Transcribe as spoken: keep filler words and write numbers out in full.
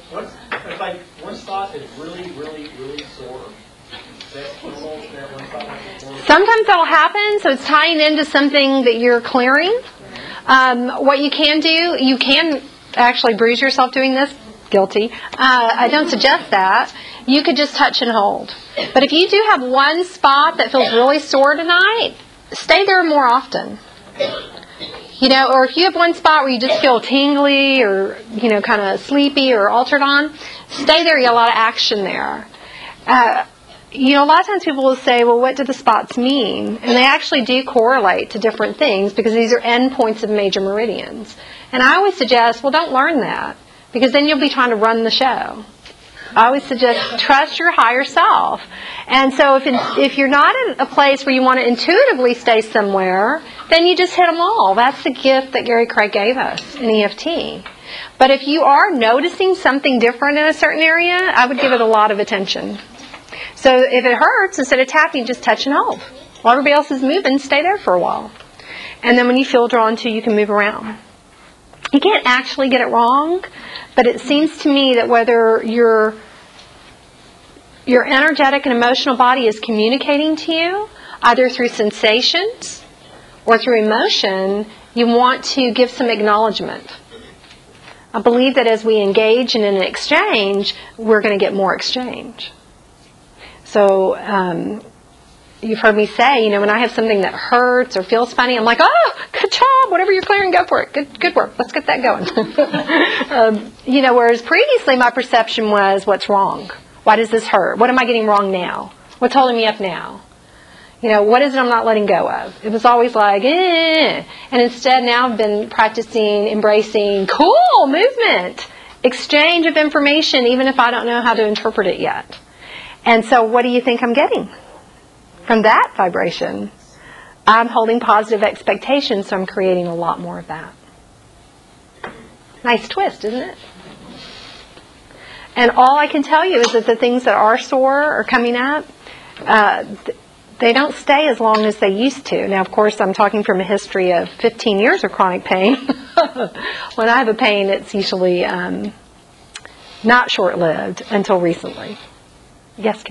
What's, if like one spot is really, really, really sore, that normal, that one spot like sore? Sometimes that'll happen, so it's tying into something that you're clearing. Um, what you can do, you can actually bruise yourself doing this. Guilty. Uh, I don't suggest that. You could just touch and hold. But if you do have one spot that feels really sore tonight, stay there more often. You know, or if you have one spot where you just feel tingly or, you know, kind of sleepy or altered on, stay there. You have a lot of action there. Uh, you know, a lot of times people will say, well, what do the spots mean? And they actually do correlate to different things because these are endpoints of major meridians. And I always suggest, well, don't learn that because then you'll be trying to run the show. I always suggest trust your higher self. And so if it's, if you're not in a place where you want to intuitively stay somewhere, then you just hit them all. That's the gift that Gary Craig gave us in E F T. But if you are noticing something different in a certain area, I would give it a lot of attention. So if it hurts, instead of tapping, just touch and hold. While everybody else is moving, stay there for a while. And then when you feel drawn to, you can move around. You can't actually get it wrong, but it seems to me that whether your your energetic and emotional body is communicating to you, either through sensations or through emotion, you want to give some acknowledgement. I believe that as we engage in an exchange, we're going to get more exchange. So um, you've heard me say, you know, when I have something that hurts or feels funny, I'm like, oh, good job, whatever you're clearing, go for it. Good good work. Let's get that going. um, you know, whereas previously my perception was, what's wrong? Why does this hurt? What am I getting wrong now? What's holding me up now? You know, what is it I'm not letting go of? It was always like, eh. And instead now I've been practicing, embracing, cool, movement, exchange of information, even if I don't know how to interpret it yet. And so what do you think I'm getting from that vibration? I'm holding positive expectations, so I'm creating a lot more of that. Nice twist, isn't it? And all I can tell you is that the things that are sore or coming up, uh, they don't stay as long as they used to. Now, of course, I'm talking from a history of fifteen years of chronic pain. When I have a pain, it's usually um, not short-lived until recently. Yes, Karen?